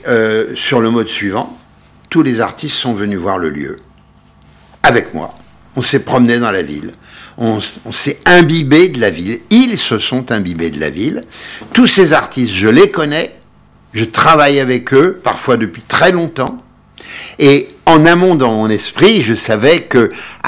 sur le mode suivant, tous les artistes sont venus voir le lieu, avec moi. On s'est promené dans la ville, on s'est imbibé de la ville, ils se sont imbibés de la ville. Tous ces artistes, je les connais, je travaille avec eux, parfois depuis très longtemps, et en amont dans mon esprit, je savais que,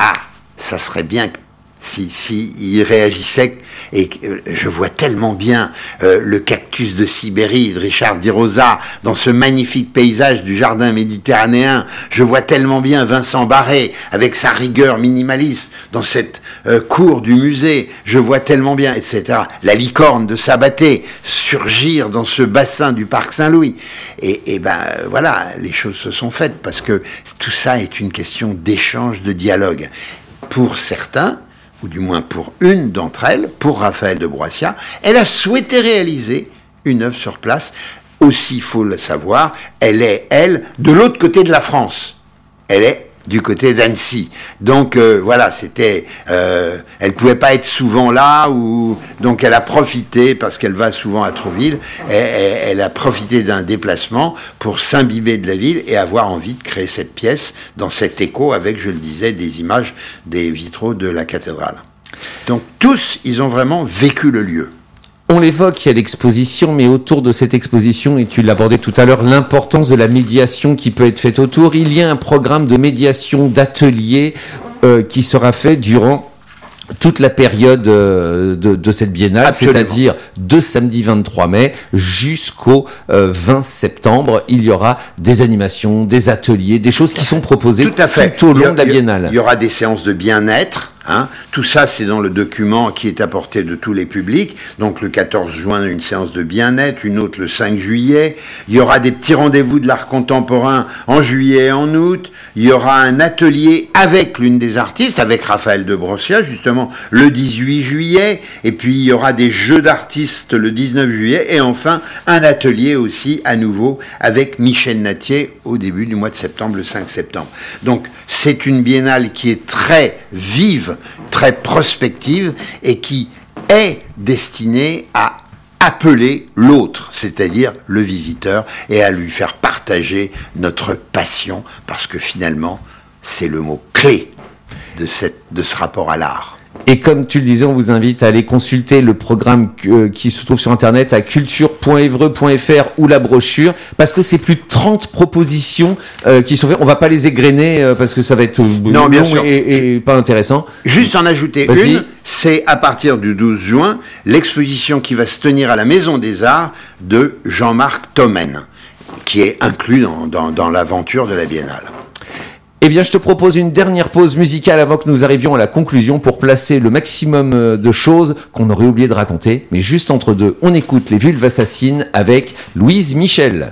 ça serait bien que si ils réagissaient, et je vois tellement bien le cactus de Sibérie de Richard Di Rosa dans ce magnifique paysage du jardin méditerranéen, je vois tellement bien Vincent Barré avec sa rigueur minimaliste dans cette cour du musée, je vois tellement bien, etc. La licorne de Sabaté surgir dans ce bassin du parc Saint-Louis, et ben voilà, les choses se sont faites parce que tout ça est une question d'échange, de dialogue. Pour certains, ou du moins pour une d'entre elles, pour Raphaël de Broissia, elle a souhaité réaliser une œuvre sur place. Aussi, il faut le savoir, elle est, de l'autre côté de la France. Elle est du côté d'Annecy. Donc voilà, elle pouvait pas être souvent là, donc elle a profité, parce qu'elle va souvent à Trouville, elle a profité d'un déplacement pour s'imbiber de la ville et avoir envie de créer cette pièce dans cet écho avec, je le disais, des images des vitraux de la cathédrale. Donc tous, ils ont vraiment vécu le lieu. On l'évoque, il y a l'exposition, mais autour de cette exposition, et tu l'abordais tout à l'heure, l'importance de la médiation qui peut être faite autour. Il y a un programme de médiation, d'atelier qui sera fait durant toute la période de cette biennale. Absolument. C'est-à-dire de samedi 23 mai jusqu'au 20 septembre. Il y aura des animations, des ateliers, des choses qui sont proposées tout au long de la biennale. Il y aura des séances de bien-être. Tout ça, c'est dans le document qui est à portée de tous les publics. Donc, le 14 juin, une séance de bien-être, une autre le 5 juillet. Il y aura des petits rendez-vous de l'art contemporain en juillet et en août. Il y aura un atelier avec l'une des artistes, avec Raphaël de Broissia, justement, le 18 juillet. Et puis, il y aura des jeux d'artistes le 19 juillet. Et enfin, un atelier aussi, à nouveau, avec Michel Natier au début du mois de septembre, le 5 septembre. Donc, c'est une biennale qui est très vive, très prospective et qui est destinée à appeler l'autre, c'est-à-dire le visiteur, et à lui faire partager notre passion, parce que finalement, c'est le mot clé de ce rapport à l'art. Et comme tu le disais, on vous invite à aller consulter le programme qui se trouve sur Internet à culture.évreux.fr ou la brochure, parce que c'est plus de 30 propositions qui sont faites. On va pas les égrener parce que ça va être long et pas intéressant. Juste en ajouter une, c'est à partir du 12 juin, l'exposition qui va se tenir à la Maison des Arts de Jean-Marc Tommen, qui est inclus dans l'aventure de la Biennale. Eh bien, je te propose une dernière pause musicale avant que nous arrivions à la conclusion pour placer le maximum de choses qu'on aurait oublié de raconter. Mais juste entre deux, on écoute les Vulves Assassines avec Louise Michel.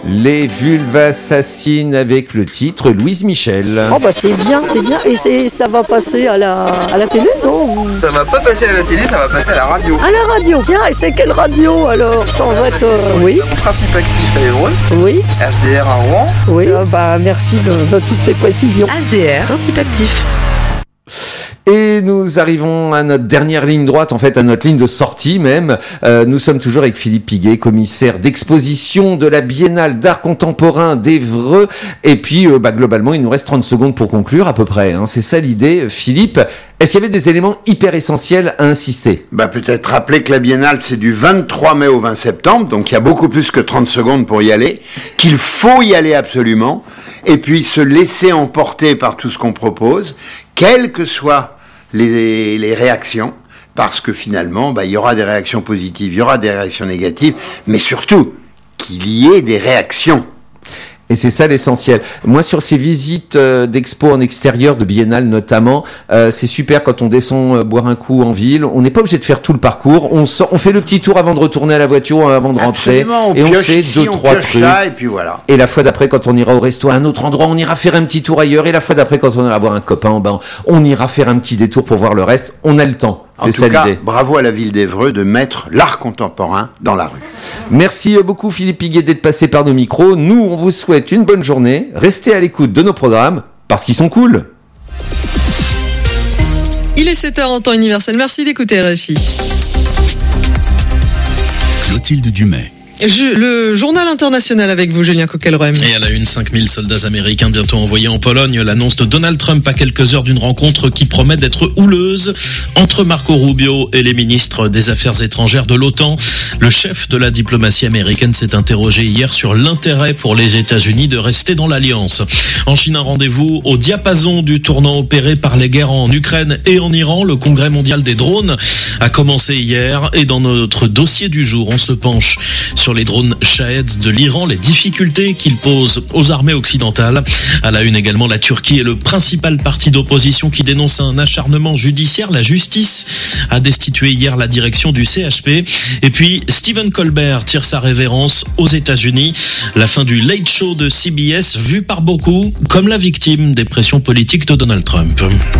Les Vulvassassines avec le titre Louise Michel. Oh bah c'est bien. Et ça va passer à la télé, non? Ça va pas passer à la télé, ça va passer à la radio. À la radio, tiens, et c'est quelle radio alors? Sans être... oui. Principe actif à Évreux. Oui. HDR à Rouen. Oui, merci de toutes ces précisions. HDR, principe actif. Et nous arrivons à notre dernière ligne droite, en fait à notre ligne de sortie même. Nous sommes toujours avec Philippe Piguet, commissaire d'exposition de la Biennale d'art contemporain d'Évreux. Et puis globalement, il nous reste 30 secondes pour conclure à peu près. C'est ça l'idée. Philippe, est-ce qu'il y avait des éléments hyper essentiels à insister? Peut-être rappeler que la Biennale, c'est du 23 mai au 20 septembre, donc il y a beaucoup plus que 30 secondes pour y aller, qu'il faut y aller absolument, et puis se laisser emporter par tout ce qu'on propose, quelles que soient les réactions, parce que finalement, il y aura des réactions positives, il y aura des réactions négatives, mais surtout, qu'il y ait des réactions. Et c'est ça l'essentiel. Moi, sur ces visites d'expo en extérieur, de biennale notamment, c'est super quand on descend boire un coup en ville. On n'est pas obligé de faire tout le parcours. On fait le petit tour avant de retourner à la voiture, avant de rentrer. Absolument, et on fait 2-3 trucs. Là, et puis voilà. Et la fois d'après, quand on ira au resto à un autre endroit, on ira faire un petit tour ailleurs. Et la fois d'après, quand on ira voir un copain, on ira faire un petit détour pour voir le reste. On a le temps. C'est ça l'idée. En tout cas, bravo à la ville d'Évreux de mettre l'art contemporain dans la rue. Merci beaucoup Philippe Piguet d'être passé par nos micros. Nous, on vous souhaite une bonne journée. Restez à l'écoute de nos programmes parce qu'ils sont cool. Il est 7h en temps universel. Merci d'écouter RFI. Clotilde Dumais. Le journal international avec vous, Julien Coquelrem. Et à la une, 5000 soldats américains bientôt envoyés en Pologne. L'annonce de Donald Trump à quelques heures d'une rencontre qui promet d'être houleuse entre Marco Rubio et les ministres des Affaires étrangères de l'OTAN. Le chef de la diplomatie américaine s'est interrogé hier sur l'intérêt pour les États-Unis de rester dans l'alliance. En Chine, un rendez-vous au diapason du tournant opéré par les guerres en Ukraine et en Iran. Le congrès mondial des drones a commencé hier et dans notre dossier du jour, on se penche sur les drones Shahed de l'Iran, les difficultés qu'ils posent aux armées occidentales. À la une également, la Turquie est le principal parti d'opposition qui dénonce un acharnement judiciaire. La justice a destitué hier la direction du CHP. Et puis, Stephen Colbert tire sa révérence aux États-Unis. La fin du Late Show de CBS, vue par beaucoup comme la victime des pressions politiques de Donald Trump.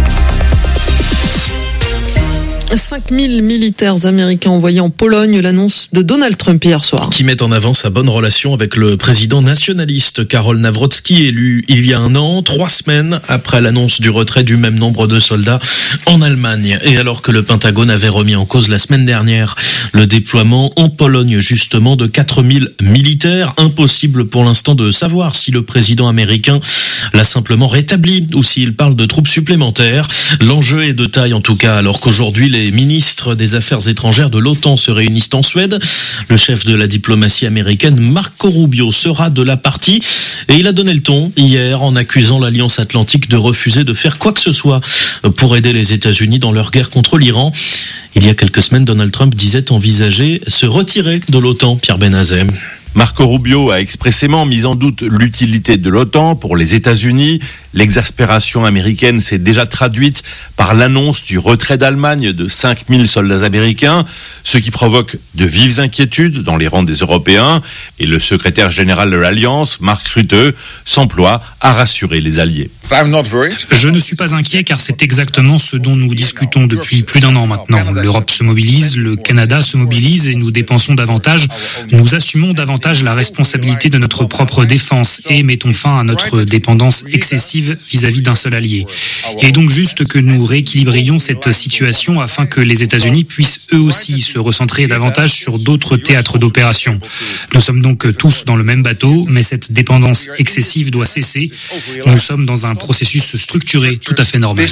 5000 militaires américains envoyés en Pologne, l'annonce de Donald Trump hier soir. Qui met en avant sa bonne relation avec le président nationaliste Karol Nawrocki, élu il y a 1 an, 3 semaines après l'annonce du retrait du même nombre de soldats en Allemagne. Et alors que le Pentagone avait remis en cause la semaine dernière le déploiement en Pologne justement de 4000 militaires, impossible pour l'instant de savoir si le président américain l'a simplement rétabli ou s'il parle de troupes supplémentaires. L'enjeu est de taille en tout cas, alors qu'aujourd'hui les ministres des Affaires étrangères de l'OTAN se réunissent en Suède. Le chef de la diplomatie américaine, Marco Rubio, sera de la partie et il a donné le ton hier en accusant l'Alliance Atlantique de refuser de faire quoi que ce soit pour aider les États-Unis dans leur guerre contre l'Iran. Il y a quelques semaines, Donald Trump disait envisager se retirer de l'OTAN, Pierre Benazet. Marco Rubio a expressément mis en doute l'utilité de l'OTAN pour les États-Unis. L'exaspération américaine s'est déjà traduite par l'annonce du retrait d'Allemagne de 5000 soldats américains, ce qui provoque de vives inquiétudes dans les rangs des Européens. Et le secrétaire général de l'Alliance, Mark Rutte, s'emploie à rassurer les alliés. Je ne suis pas inquiet car c'est exactement ce dont nous discutons depuis plus d'1 an maintenant. L'Europe se mobilise, le Canada se mobilise et nous dépensons davantage. Nous assumons davantage la responsabilité de notre propre défense et mettons fin à notre dépendance excessive vis-à-vis d'un seul allié. Il est donc juste que nous rééquilibrions cette situation afin que les États-Unis puissent eux aussi se recentrer davantage sur d'autres théâtres d'opération. Nous sommes donc tous dans le même bateau, mais cette dépendance excessive doit cesser. Nous sommes dans un processus structuré tout à fait normal.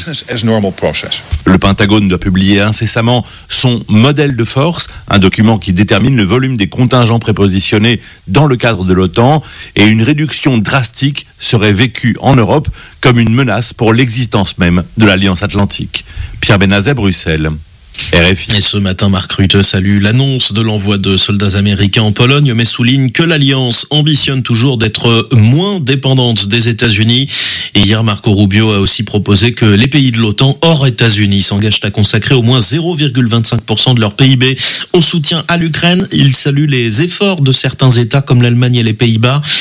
Le Pentagone doit publier incessamment son modèle de force, un document qui détermine le volume des contingents prépositionnés dans le cadre de l'OTAN, et une réduction drastique serait vécue en Europe comme une menace pour l'existence même de l'Alliance Atlantique. Pierre Benazet, Bruxelles. RFI. Et ce matin, Mark Rutte salue l'annonce de l'envoi de soldats américains en Pologne, mais souligne que l'Alliance ambitionne toujours d'être moins dépendante des États-Unis. Et hier, Marco Rubio a aussi proposé que les pays de l'OTAN hors États-Unis s'engagent à consacrer au moins 0,25% de leur PIB au soutien à l'Ukraine. Il salue les efforts de certains États comme l'Allemagne et les Pays-Bas.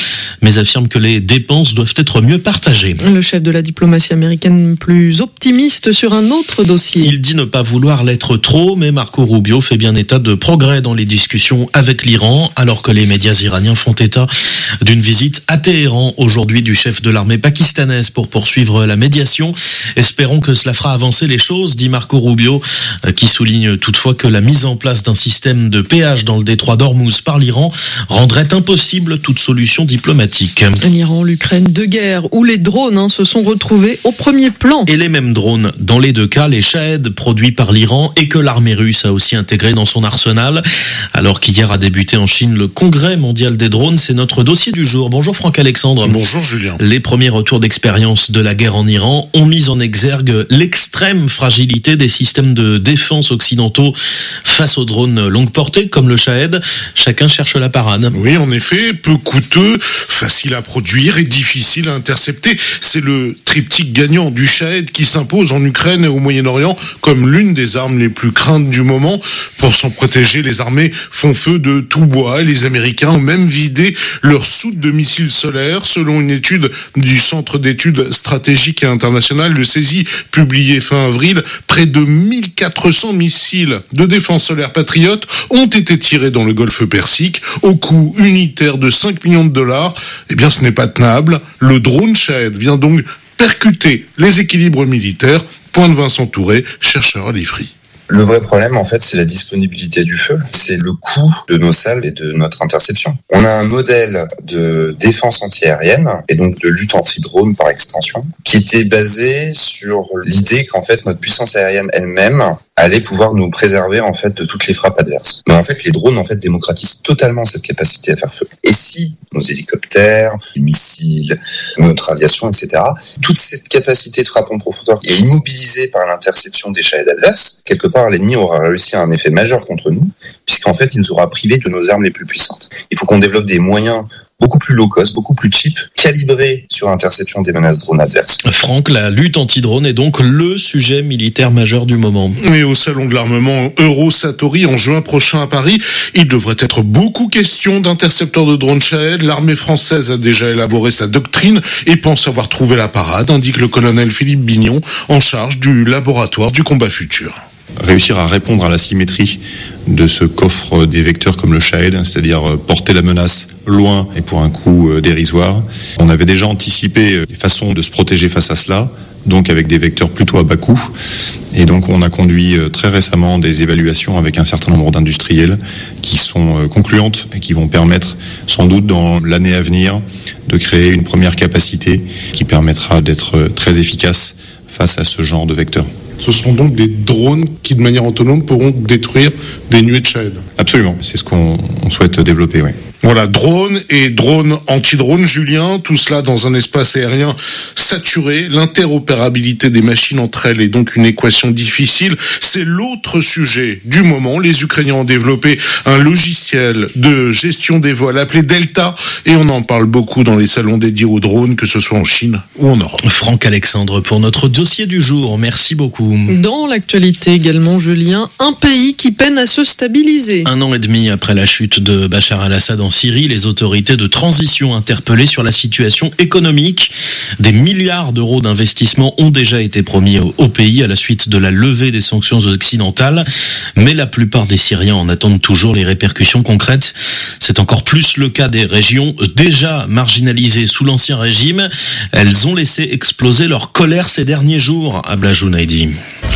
mais affirme que les dépenses doivent être mieux partagées. Le chef de la diplomatie américaine plus optimiste sur un autre dossier. Il dit ne pas vouloir l'être trop, mais Marco Rubio fait bien état de progrès dans les discussions avec l'Iran, alors que les médias iraniens font état d'une visite à Téhéran aujourd'hui du chef de l'armée pakistanaise pour poursuivre la médiation. Espérons que cela fera avancer les choses, dit Marco Rubio, qui souligne toutefois que la mise en place d'un système de péage dans le détroit d'Ormuz par l'Iran rendrait impossible toute solution diplomatique. L'Iran, l'Ukraine, deux guerres où les drones se sont retrouvés au premier plan. Et les mêmes drones, dans les deux cas, les Shahed produits par l'Iran et que l'armée russe a aussi intégré dans son arsenal. Alors qu'hier a débuté en Chine le congrès mondial des drones, c'est notre dossier du jour. Bonjour Franck Alexandre. Bonjour Julien. Les premiers retours d'expérience de la guerre en Iran ont mis en exergue l'extrême fragilité des systèmes de défense occidentaux face aux drones longue portée comme le Shahed. Chacun cherche la parade. Oui, en effet, peu coûteux, facile à produire et difficile à intercepter. C'est le triptyque gagnant du Shahed qui s'impose en Ukraine et au Moyen-Orient comme l'une des armes les plus craintes du moment. Pour s'en protéger, les armées font feu de tout bois. Les Américains ont même vidé leur soute de missiles solaires. Selon une étude du Centre d'études stratégiques et internationales, le CESI, publié fin avril, près de 1400 missiles de défense solaire patriotes ont été tirés dans le golfe Persique au coût unitaire de 5 millions de dollars. Eh bien, ce n'est pas tenable. Le drone Shahed vient donc percuter les équilibres militaires. Point de Vincent Touré, chercheur à l'IFRI. Le vrai problème, en fait, c'est la disponibilité du feu. C'est le coût de nos salves et de notre interception. On a un modèle de défense antiaérienne et donc de lutte anti-drone par extension qui était basé sur l'idée qu'en fait, notre puissance aérienne elle-même allait pouvoir nous préserver en fait de toutes les frappes adverses. Mais en fait, les drones en fait démocratisent totalement cette capacité à faire feu. Et si nos hélicoptères, les missiles, notre aviation, etc., toute cette capacité de frappe en profondeur est immobilisée par l'interception des Shahed adverses, quelque part l'ennemi aura réussi à un effet majeur contre nous, puisqu'en fait il nous aura privés de nos armes les plus puissantes. Il faut qu'on développe des moyens beaucoup plus low cost, beaucoup plus cheap, calibrés sur l'interception des menaces drone adverses. Franck, la lutte anti-drone est donc le sujet militaire majeur du moment. Et au salon de l'armement Eurosatori en juin prochain à Paris, il devrait être beaucoup question d'intercepteurs de drones Shahed. L'armée française a déjà élaboré sa doctrine et pense avoir trouvé la parade, indique le colonel Philippe Bignon, en charge du laboratoire du combat futur. Réussir à répondre à la symétrie de ce qu'offre des vecteurs comme le Shahed, c'est-à-dire porter la menace loin et pour un coût dérisoire. On avait déjà anticipé les façons de se protéger face à cela, donc avec des vecteurs plutôt à bas coût. Et donc on a conduit très récemment des évaluations avec un certain nombre d'industriels qui sont concluantes et qui vont permettre sans doute dans l'année à venir de créer une première capacité qui permettra d'être très efficace face à ce genre de vecteurs. Ce seront donc des drones qui, de manière autonome, pourront détruire des nuées de Shahed. Absolument, c'est ce qu'on souhaite développer, oui. Voilà, drone et drone anti-drone, Julien, tout cela dans un espace aérien saturé. L'interopérabilité des machines entre elles est donc une équation difficile. C'est l'autre sujet du moment. Les Ukrainiens ont développé un logiciel de gestion des vols appelé Delta et on en parle beaucoup dans les salons dédiés aux drones, que ce soit en Chine ou en Europe. Franck Alexandre pour notre dossier du jour. Merci beaucoup. Dans l'actualité également, Julien, un pays qui peine à se stabiliser. 1 an et demi après la chute de Bachar al-Assad en Syrie, les autorités de transition interpellées sur la situation économique. Des milliards d'euros d'investissement ont déjà été promis au pays à la suite de la levée des sanctions occidentales. Mais la plupart des Syriens en attendent toujours les répercussions concrètes. C'est encore plus le cas des régions déjà marginalisées sous l'ancien régime. Elles ont laissé exploser leur colère ces derniers jours, Abla Jounaidi.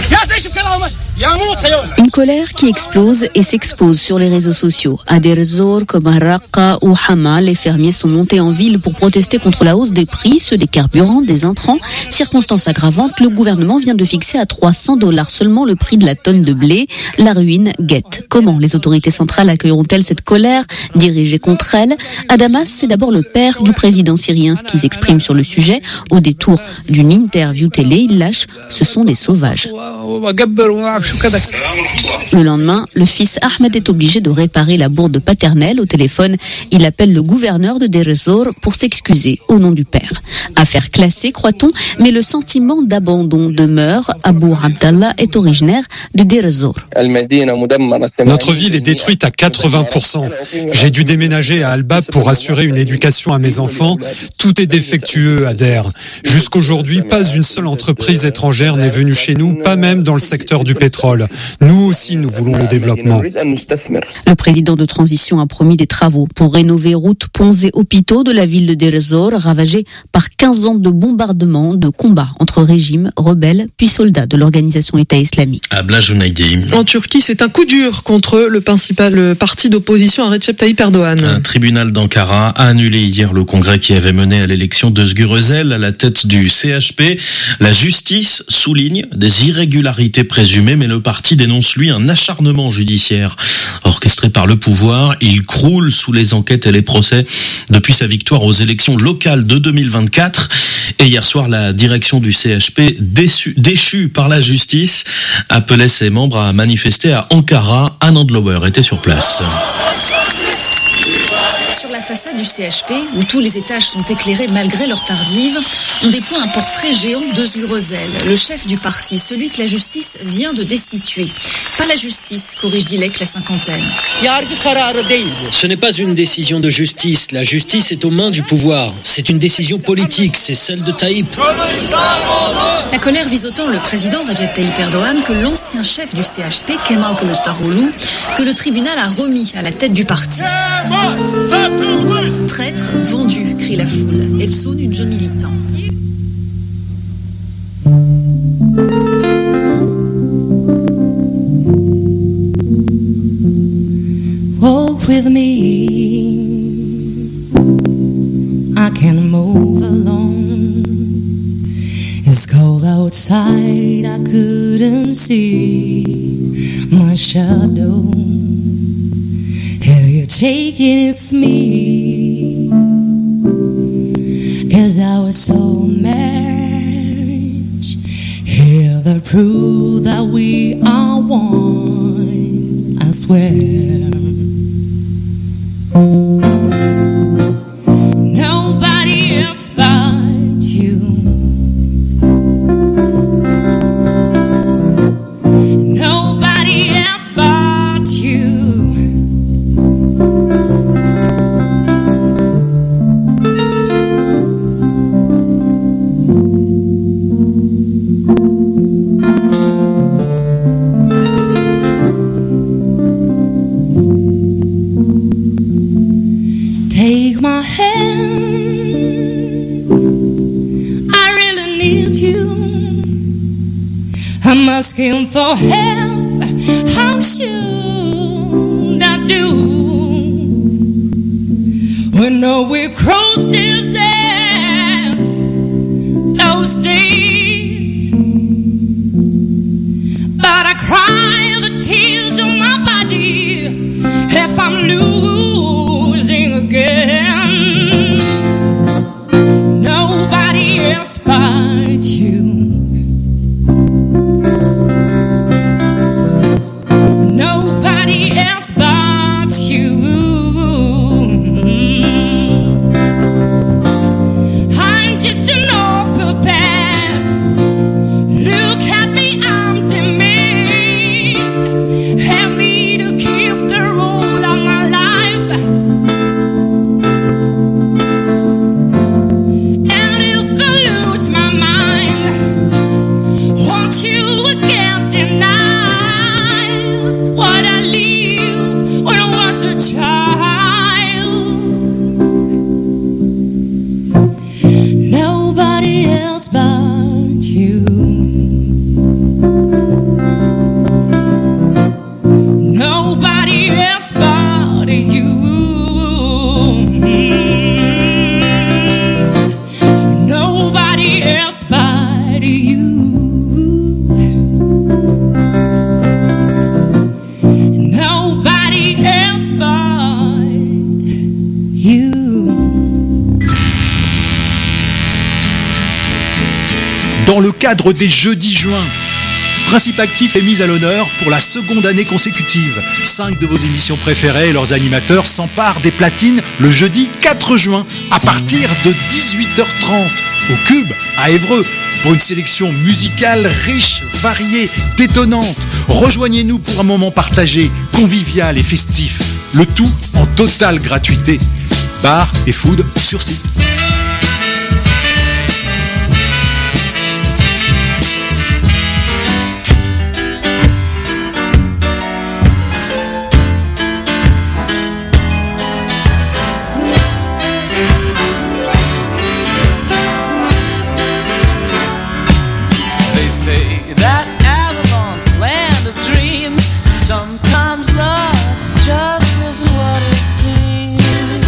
Une colère qui explose et s'expose sur les réseaux sociaux. À Deir ez-Zor, comme à Raqqa ou Hama, les fermiers sont montés en ville pour protester contre la hausse des prix, ceux des carburants, des intrants. Circonstance aggravante, le gouvernement vient de fixer à $300 seulement le prix de la tonne de blé. La ruine guette. Comment les autorités centrales accueilleront-elles cette colère dirigée contre elles? À Damas, c'est d'abord le père du président syrien qui s'exprime sur le sujet. Au détour d'une interview télé, il lâche « ce sont des sauvages ». Le lendemain, le fils Ahmed est obligé de réparer la bourde paternelle. Au téléphone, il appelle le gouverneur de Deir ez-Zor pour s'excuser au nom du père. Affaire classée, croit-on, mais le sentiment d'abandon demeure. Abou Abdallah est originaire de Deir ez-Zor. Notre ville est détruite à 80%. J'ai dû déménager à Al-Bab pour assurer une éducation à mes enfants. Tout est défectueux à Deir. Jusqu'aujourd'hui, pas une seule entreprise étrangère n'est venue chez nous, pas même dans le secteur du pétrole. Nous aussi, nous voulons le développement. Le président de transition a promis des travaux pour rénover routes, ponts et hôpitaux de la ville de Deir ez-Zor, ravagée par 15 ans de bombardements, de combats entre régimes, rebelles, puis soldats de l'organisation État islamique. En Turquie, c'est un coup dur contre le principal parti d'opposition à Recep Tayyip Erdogan. Un tribunal d'Ankara a annulé hier le congrès qui avait mené à l'élection d'Özgür Özel à la tête du CHP. La justice souligne des irrégularités présumées, mais le parti dénonce, lui, un acharnement judiciaire orchestré par le pouvoir. Il croule sous les enquêtes et les procès depuis sa victoire aux élections locales de 2024. Et hier soir, la direction du CHP, déchue par la justice, appelait ses membres à manifester à Ankara. Anne Andlauer était sur place. Sur la façade du CHP, où tous les étages sont éclairés malgré leur tardive, on déploie un portrait géant d'Özgür Özel, le chef du parti, celui que la justice vient de destituer. Pas la justice, corrige Dilek, la cinquantaine. Ce n'est pas une décision de justice. La justice est aux mains du pouvoir. C'est une décision politique, c'est celle de Tayyip. La colère vise autant le président Recep Tayyip Erdogan que l'ancien chef du CHP, Kemal Kılıçdaroğlu, que le tribunal a remis à la tête du parti. Traître, vendu, crie la foule. Efsoun, une jeune militante. Walk with me, I can move alone. It's cold outside, I couldn't see my shadow. If you take it, it's me, 'cause I was so much. Hear the proof that we are one, I swear. Nobody else but you. Nobody else but you. Take my hand, I really need you. I'm asking for help, how should I do? When we cross deserts, those days, but I cry the tears of my body if I'm losing again. Nobody else but you. Nobody else but you. I'm just an open path. Look at me, I'm determined. Help me to keep the rule of my life. And if I lose my mind, won't you again deny what I lived when I was a child? Nobody else but you. Nobody else but you. Nobody else but you. Nobody else but you. Dans le cadre des Jeudis juin, Principe Actif est mis à l'honneur pour la seconde année consécutive. 5 de vos émissions préférées et leurs animateurs s'emparent des platines le jeudi 4 juin à partir de 18h30. au Cube, à Évreux, pour une sélection musicale riche, variée, détonnante. Rejoignez-nous pour un moment partagé, convivial et festif. Le tout en totale gratuité. Bar et food sur site. Sometimes love just isn't what it seems.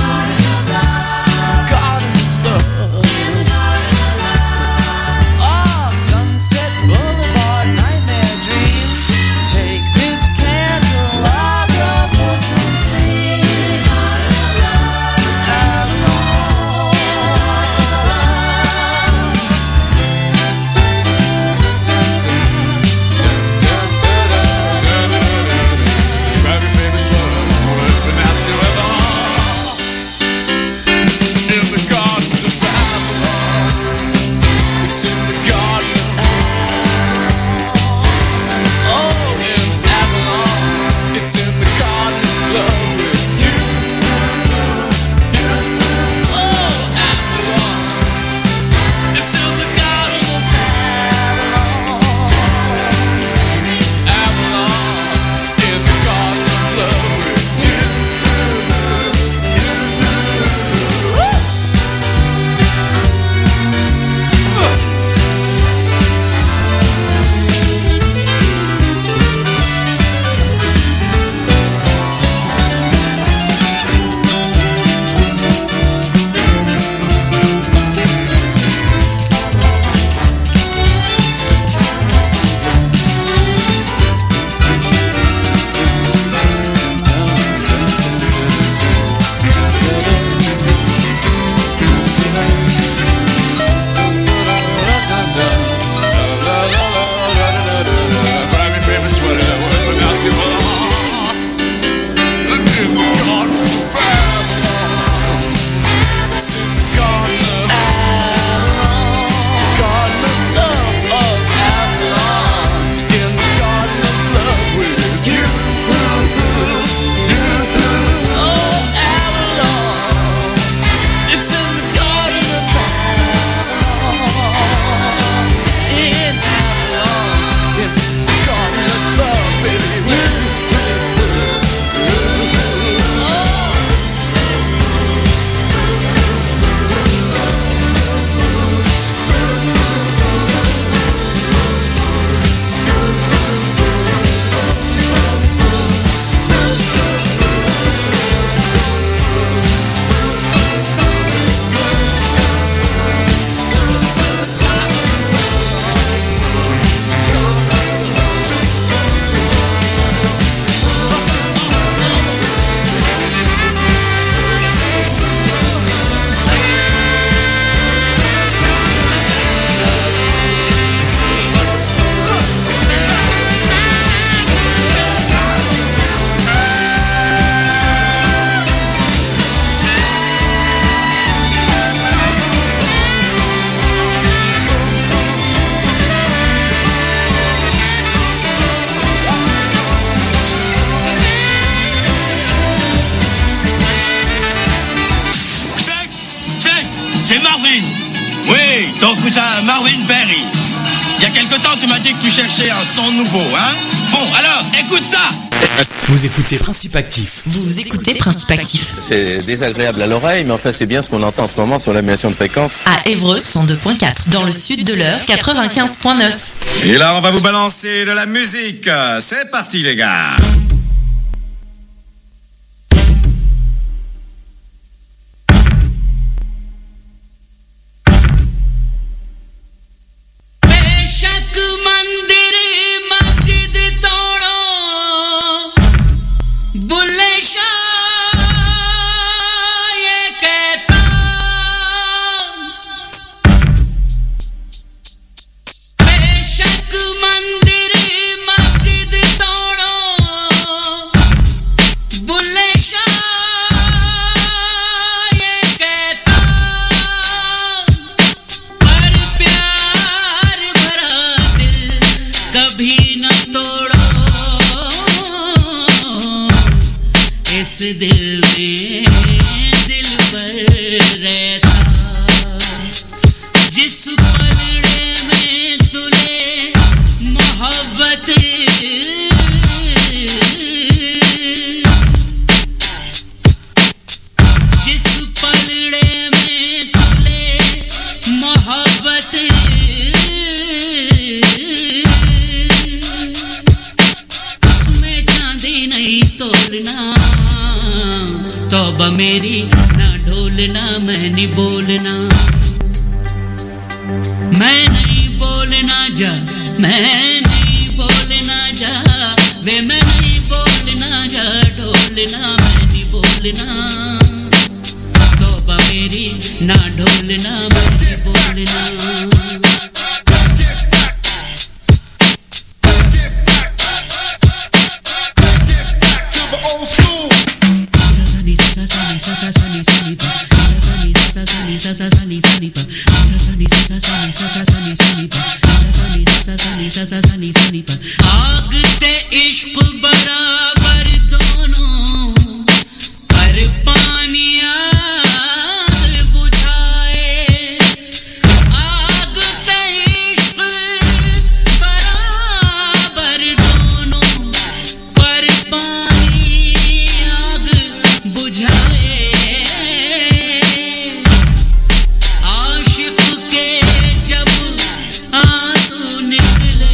Marvin Berry. Il y a quelque temps, tu m'as dit que tu cherchais un son nouveau, hein? Bon, alors, écoute ça! Vous écoutez Principe Actif. Vous écoutez Principe Actif. C'est désagréable à l'oreille, mais enfin, c'est bien ce qu'on entend en ce moment sur l'animation de fréquence. À Évreux, 102.4. Dans le sud de l'heure, 95.9. Et là, on va vous balancer de la musique. C'est parti, les gars! बेशक मंदिर मस्जिद तोड़ो दिल में दिल भर रहता जिस पलड़े में तुले मोहब्बत जिस पलड़े में तुले मोहब्बत उसमें चांदी नहीं तोलना तौबा मेरी ना ढोलना मैं नहीं बोलना मैं नहीं बोलना जा मैं नहीं बोलना जा वे मैं नहीं बोलना जा ढोलना मैं नहीं बोलना तौबा मेरी ना ढोलना मैं नहीं बोलना आग ते इश्क बराबर दोनों पर पानी आग बुझाए आग ते इश्क बराबर दोनों पर पानी आग बुझाए आशिक के जब आंसू निकले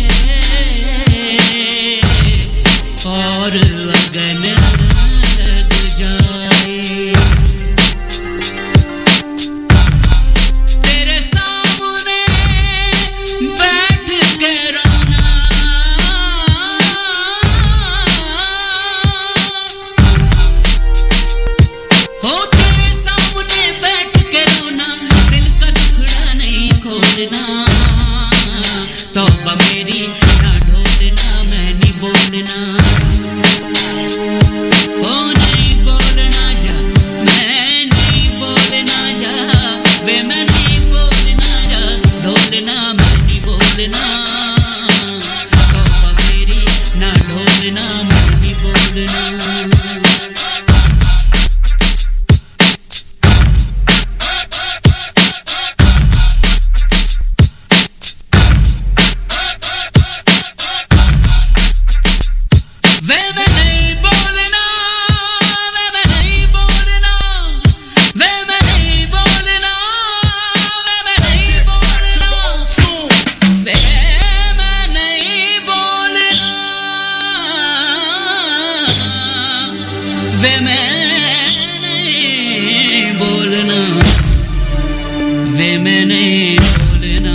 और अगन लग जाए तेरे सामने बैठ के रोना हो तेरे सामने बैठ के रोना दिल का टुकड़ा नहीं खोलना तौबा मेरी ना ढोलना मैं नहीं बोलना ओ नहीं बोलना जा मैं नहीं बोलना जा वे मैं नहीं बोलना जा ढोलना मैं नहीं बोलना तौबा मेरी ना ढोलना मैं नहीं बोलना वे मैं नहीं बोलना वे मैं नहीं बोलना वे मैं नहीं बोलना वे मैं नहीं बोलना वे मैं नहीं बोलना वे मैं नहीं बोलना वे मैं नहीं बोलना